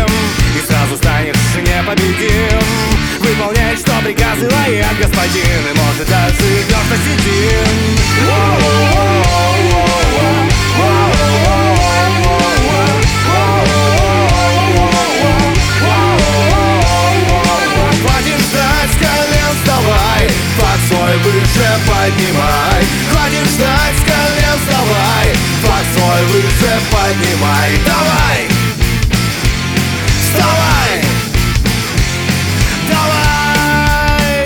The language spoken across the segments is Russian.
победим, и сразу станешь непобедим. Выполняй, что приказывает господин, и может даже идешь на седин. Хватит ждать, с колен вставай, флаг свой выше поднимай. Хватит ждать, с колен вставай, флаг свой выше поднимай. Давай! Вставай! Давай!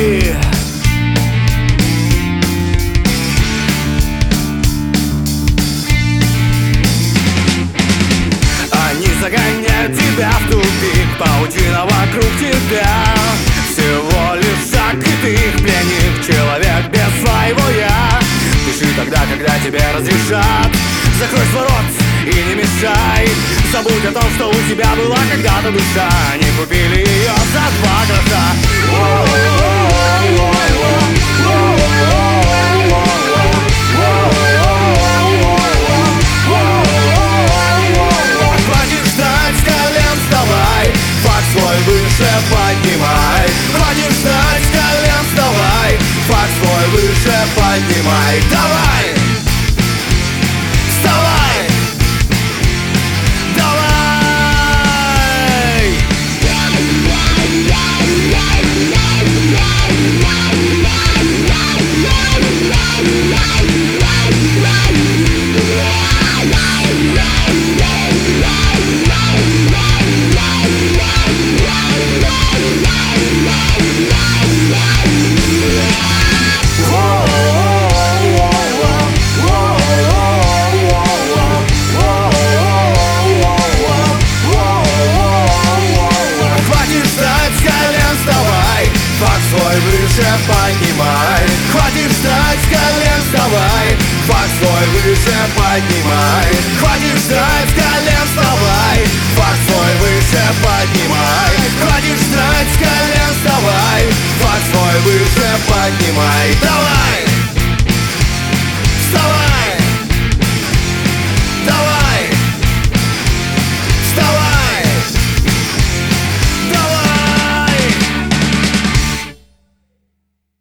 Они загоняют тебя в тупик, паутина вокруг тебя. Всего лишь шаг, и ты их пленник, человек без своего я. Дыши тогда, когда тебе разрешат. Закрой свой рот и не мешай. Забудь о том, что у тебя была когда-то душа. Не купили ее за 2 гроша. Хватит ждать, с колен вставай, флаг свой выше поднимай. Хватит ждать, с колен вставай, флаг свой выше поднимай. Давай! Вставай! Давай! Свой выше поднимай. Хватит ждать, с колен вставай, флаг свой выше поднимай. Хватит ждать, с колен вставай, флаг свой выше поднимай. Хватит ждать, с колен вставай, флаг свой выше поднимай. Давай!